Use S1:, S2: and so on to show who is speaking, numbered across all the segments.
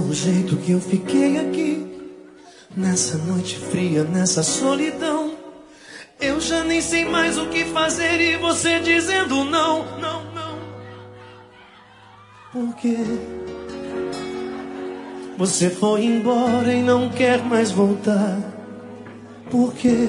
S1: o jeito que eu fiquei aqui, nessa noite fria, nessa solidão. Eu já nem sei mais o que fazer e você dizendo não, não, não. Por quê? Você foi embora e não quer mais voltar. Por quê?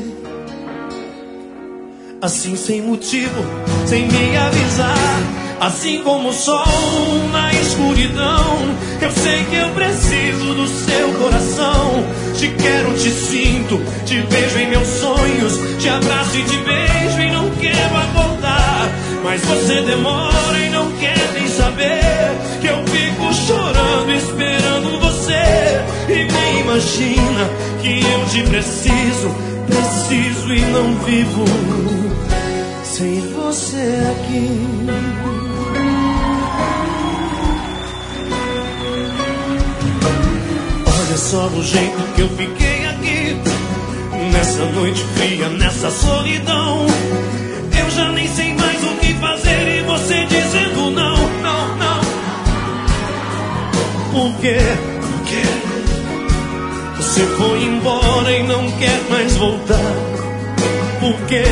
S1: Assim sem motivo, sem me avisar. Assim como o sol na escuridão. Eu sei que eu preciso do seu coração. Te quero, te sinto, te vejo em meus sonhos. Te abraço e te beijo e não quero acordar. Mas você demora e não quer nem saber que eu fico chorando esperando você. E nem imagina que eu te preciso, preciso e não vivo sem você aqui. Olha só o jeito que eu fiquei aqui, nessa noite fria, nessa solidão. Eu já nem sei mais o que fazer e você dizendo não, não, não. Por quê? Por quê? Você foi embora e não quer mais voltar. Por quê?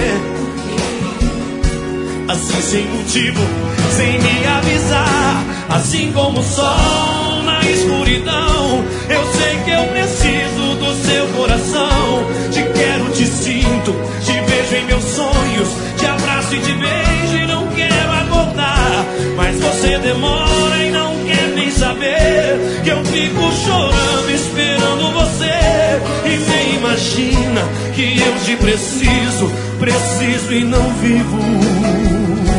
S1: Assim sem motivo, sem me avisar. Assim como o sol na escuridão. Eu sei que eu preciso do seu coração. Te quero, te sinto, te vejo em meus sonhos. Te abraço e te beijo e não quero acordar. Mas você demora e não quer nem saber que eu fico chorando esperando você. E nem imagina que eu te preciso, preciso e não vivo